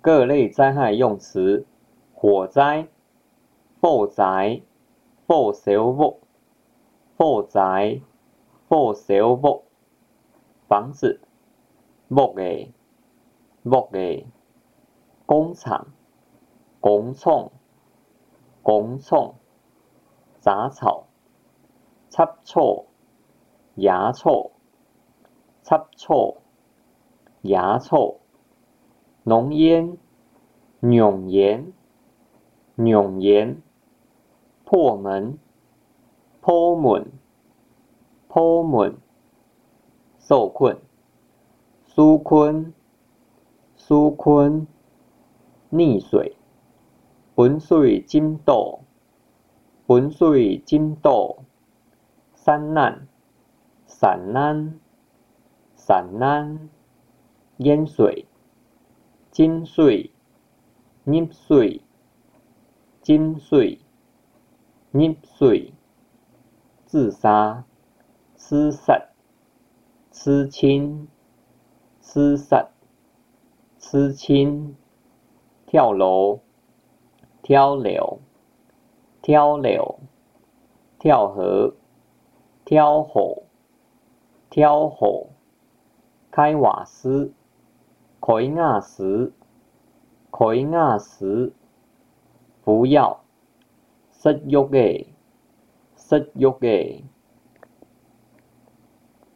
各类灾害用词：火灾、火灾、火烧屋、火灾、火烧屋；房子、木的、木的；工厂、工厂、工厂；杂草、插草、野草、插草、野草；浓烟、浓烟、浓烟；破门、破门、破门；受困、纾困、纾困；溺水、浑水浸倒、浑水浸倒；山难、山难、山难；淹水、浸水、溺水、浸水、溺水；自杀、自杀、痴亲、自杀、痴亲；跳楼、跳楼、跳楼；跳河、跳河、跳河；开瓦斯、开瓦斯、开瓦斯；服药、食药的、食药的；